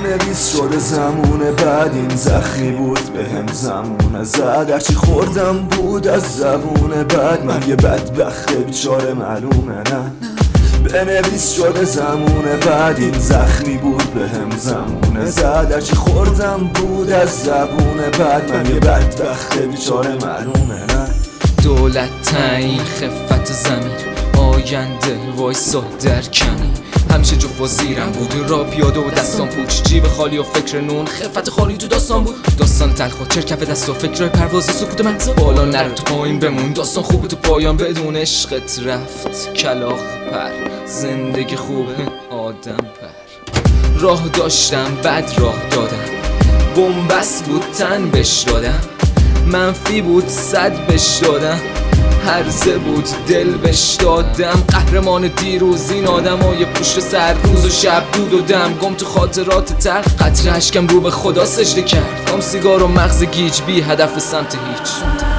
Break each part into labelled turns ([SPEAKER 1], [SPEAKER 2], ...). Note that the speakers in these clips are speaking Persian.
[SPEAKER 1] بنویس شده زمون بعد این زخمی بود به هم زمونه زد، هرچی خوردم بود از زبون بعد من یه بدبخت بیچاره معلومه نه. بنویس شده زمون بعد این زخمی بود به هم زمونه زد، هرچی خوردم بود از زبون بعد من یه بدبخت بیچاره معلومه نه.
[SPEAKER 2] دولت تعیین خفت زمین آینده وایسا در کمی، همیشه جو وزیرم بود را پیاده و دستان پوچ، جیب خالی و فکر نون، خفت خالی تو داستان بود، داستان تلخ و چرکف دست و فکر پروازی سکوت مغز بالا نره تو پایین بمون، داستان خوبه تو پایان بدون عشقت رفت کلاغ پر، زندگی خوبه آدم پر. راه داشتم بد راه دادم، بنبست بود تن بش دادم، منفی بود صد بش دادم، هرزه بود دل بش دادم، قهرمان دیروز این آدمای پشت سر، روز و شب دود و دم گم تو خاطرات تر، قطره اشکم رو به خدا سجده کرد، هم سیگار و مغز گیج بی هدف و سمت هیچ.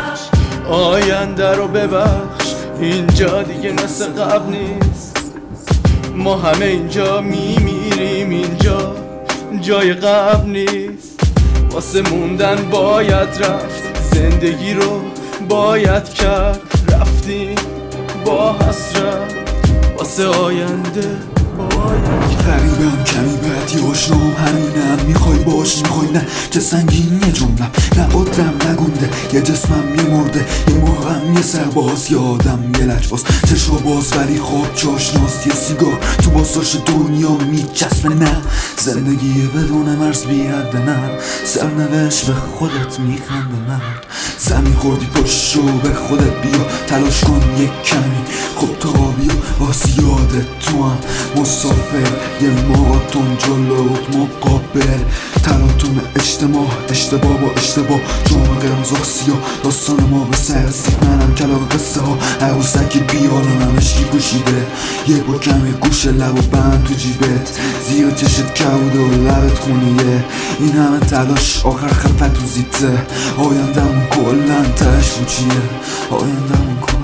[SPEAKER 3] آینده رو ببخش اینجا دیگه مثل قبل نیست، ما همه اینجا میمیریم، اینجا جای قبل نیست، واسه موندن باید رفت، زندگی رو باید کرد، رفتیم با حسرت واسه آینده باید.
[SPEAKER 1] غریبم کمی بدی آشنام همینم، میخوای باش میخوای نه، چه سنگین یه جملم، نه آدم نگونده یه جسمم یه مرده، یه موقعم یه سرباز، یه آدم یه لجباز، چشم باز ولی خواب چاشناست، یه سیگار تو باساش دنیا میچسبه نه، زندگی بدون مرز بی حد نه، سرنوشت به خودت میخنده مرد، زمین خوردی پشو به خودت بیا، تلاش کن یک کمی خب تا بیا، آسیادت تو هم مسافر، یه ماراتون جلوت مقابل، تلاطم اشتباه با اشتباه، جامعه قرمز آسیا، داستان ما به سرسی، منم کلاغ قصه ها، عروسکی بیارم همشکی پوشیده، یه با کمی گوش لب و بند تو جیبت، زیر چشت کود و لبت خونیه، این همه تلاش آخر خفت تو زیته، آیندمون کلن تش فوچیه، آیندمون کلن.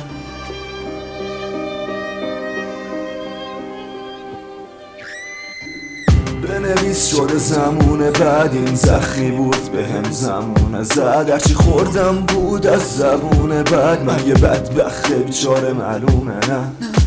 [SPEAKER 1] بنویس شده زمون بعد این زخمی بود به هم زمونه زد، هرچی خوردم بود از زبون بعد من یه بدبخت بیچاره معلومه نه.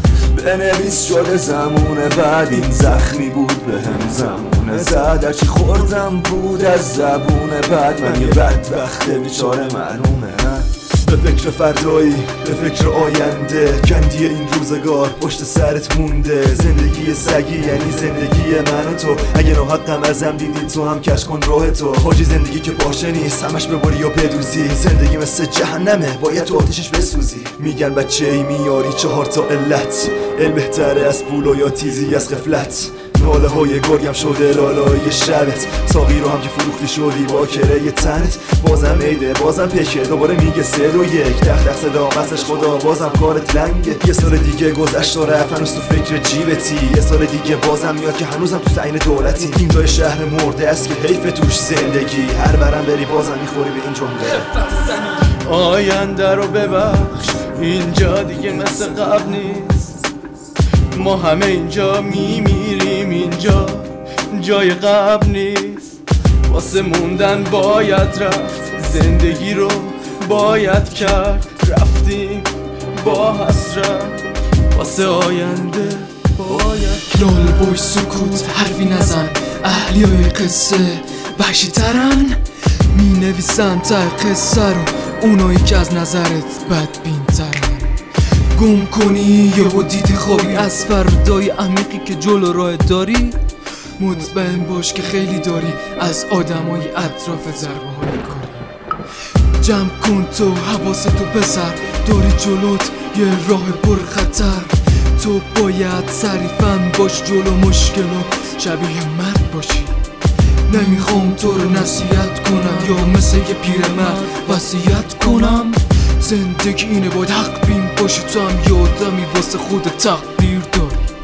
[SPEAKER 1] بنویس شده زمون بعد این زخمی بود به هم زمونه زد، هرچی خوردم بود از زبون بعد من یه بدبخت بیچاره معلومه نه. به فکر فردایی، به فکر آینده، کندی این روزگار پشت سرت مونده، زندگی سگی یعنی زندگی من و تو، اگه ناحقم ازم دیدی تو هم کش کن راه تو، حاجی زندگی که باشه نیست همش ببری یا بدوزی، زندگی مثل جهنمه باید تو آتشش بسوزی، میگن بچه ای میاری 4 تا علت، بهتره از پول و یا تیزی از غفلت، ناله های گرگم شده لالای شبت، ساقی رو هم که فروختی شدی با کره تنت، بازم عیده بازم پشه دوباره میگه 3 2 1 دخ صدا قصش خدا بازم کارت لنگه، یه سال دیگه گذشت و رفت هنوز تو فکر جیبتی، یه سال دیگه بازم میاد که هنوزم تو تعیین دولتی، این جای شهر مرده است که حیف توش زندگی، هر برم بری بازم میخوری به این جمله.
[SPEAKER 3] آینده رو ببخش اینجا دیگه مثل قبل نیست، ما همه اینجا میمیریم، اینجا جای قبل نیست، واسه موندن باید رفت، زندگی رو باید کرد، رفتیم با حسرت واسه آینده باید.
[SPEAKER 2] لال بوی سکوت حرفی نزن، اهلیای قصه وحشی ترن، می نویسن تا قصه رو اونایی که از نظرت بدبین ترن، گم کنی یهو دیدی خوابی از فردای عمیقی که جلو راه داری، مطمئن باش که خیلی داری از آدمای اطراف ضربه های کاری، جمع کن تو حواستو بسر، داری جلوت یه راه پر خطر، تو باید سریفن باش جلو مشکلات، شبیه مرد باشی، نمیخوام تو رو نصیحت کنم یا مثل یه پیرمرد وصیت کنم، زندگی اینه باید حق بین باشی، تو هم یه آدمی واسه خود تقدیر داری.